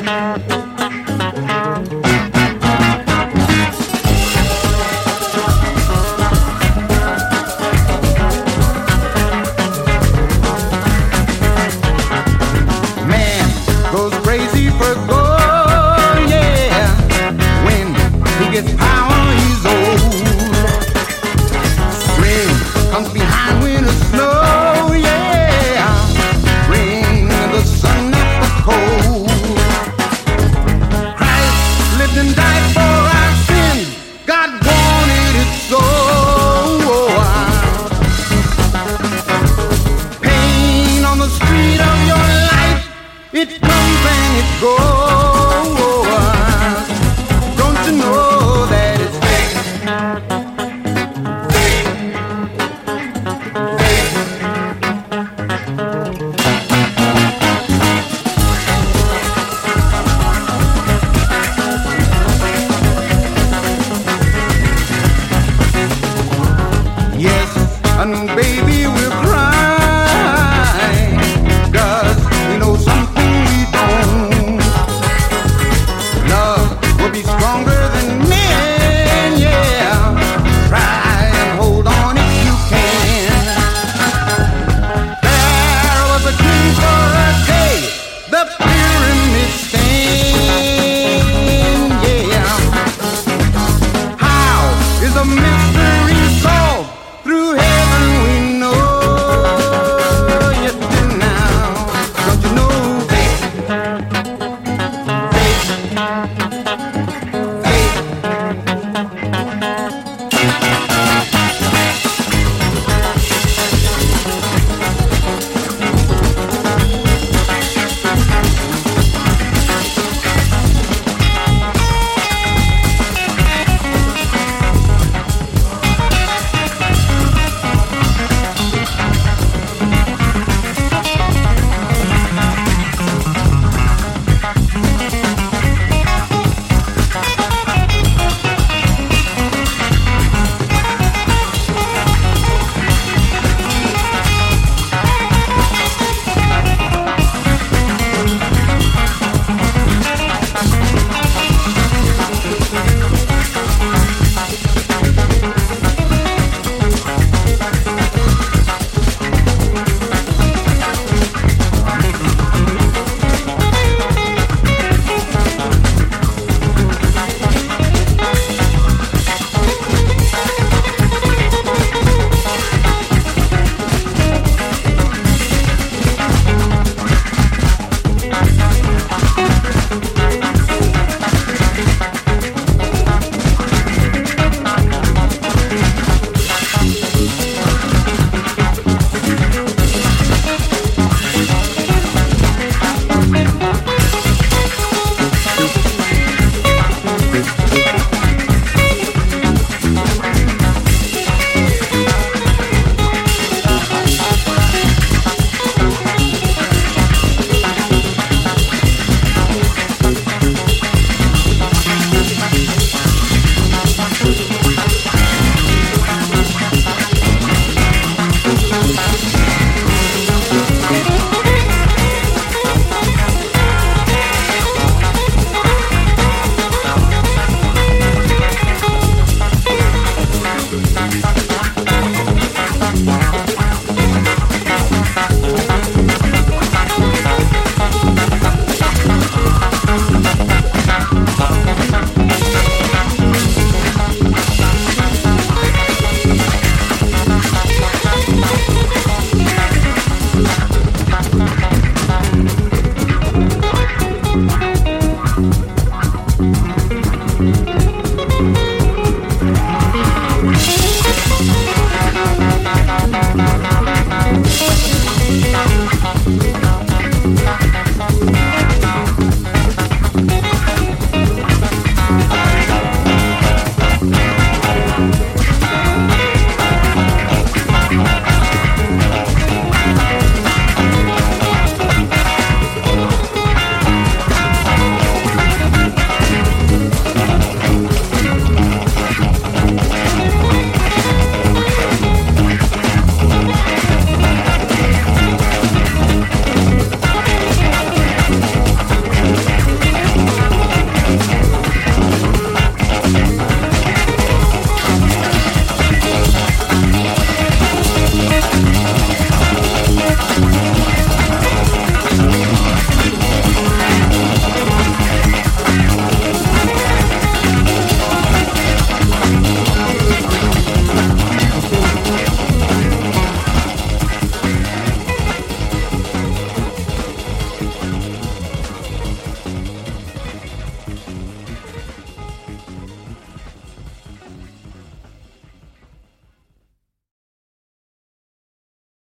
Goes crazy for gold, yeah. When he gets power, he's old. Spring comes behind winter snow, yeah. Bring the sun out the cold. Christ lived and died for our sins. God wanted it so. Pain on the street of your life, it comes and it goes. Don't you know that it's fake? Yes, and baby will cry. Does he know something we don't? Love will be stronger than men, yeah. Try and hold on if you can. There was a king for a day, the pyramid stand, yeah. How is a mystery solved? Through heaven we know. Yes, now, don't you know, babe?